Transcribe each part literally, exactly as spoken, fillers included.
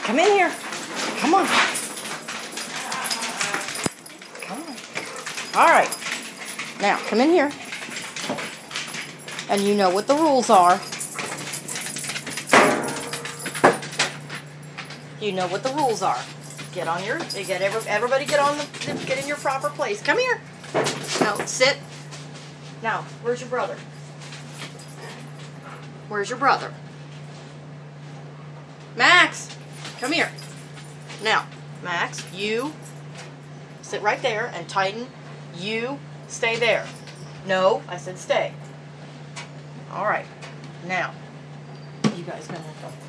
Come in here. Come on. Come on. All right. Now, come in here. And you know what the rules are. You know what the rules are. Get on your, get every, everybody get on the, get in your proper place. Come here. No, sit. Now, where's your brother? Where's your brother? Max, come here. Now, Max, you sit right there and tighten. You stay there. No, I said stay. All right. Now, you guys gonna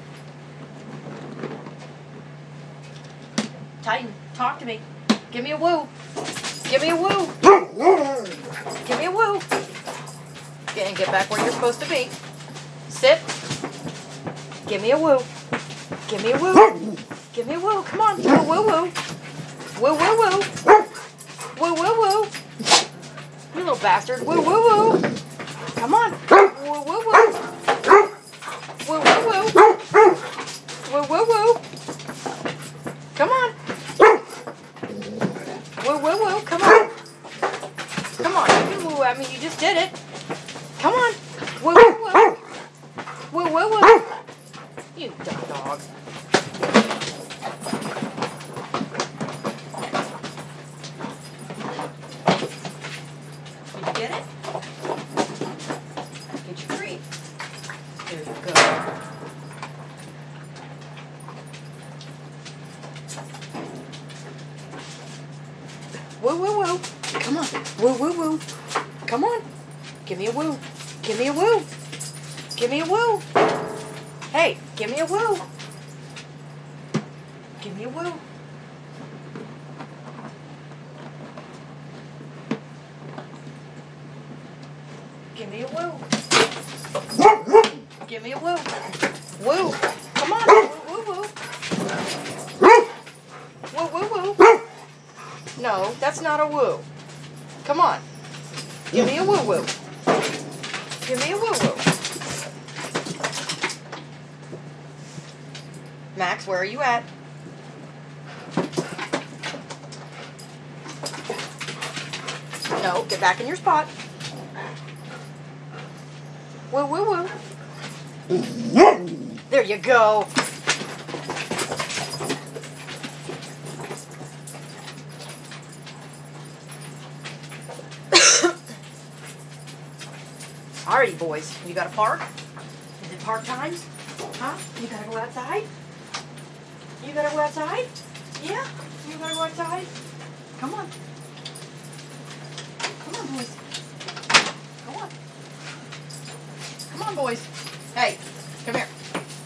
tighten. Talk to me. Give me a woo. Give me a woo. Give me a woo. Get, and get back where you're supposed to be. Sit. Give me a woo. Give me a woo. Give me a woo. Come on. Woo, woo, woo. Woo, woo, woo. Woo, woo, woo. You little bastard. Woo, woo, woo. Come on. Woo, woo, woo. Woo, woo, woo. Woo, woo, woo. Come on. Woo, woo, woo. Come on. Come on. You can woo at me. You just did it. Come on. Woo, woo, woo. Woo, woo, woo. You dumb dog. Did you get it? Get your treat. There you go. Woo, woo, woo. Come on. Woo, woo, woo. Come on. Give me a woo. Give me a woo. Give me a woo. Hey, give me a woo. Give me a woo. Give me a woo. Give me a woo. Woo. Come on. Woo, woo, woo. Woo, woo, woo. No, that's not a woo. Come on. Give me a woo woo. Give me a woo woo. Max, where are you at? No, get back in your spot. Woo woo woo. There you go. Alrighty, boys. You got to park? Is it park time? Huh? You got to go outside? You got to go outside? Yeah? You got to go outside? Come on. Come on, boys. Come on. Come on, boys. Hey, come here.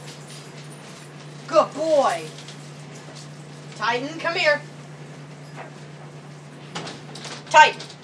Good boy. Tighten, come here. Tighten.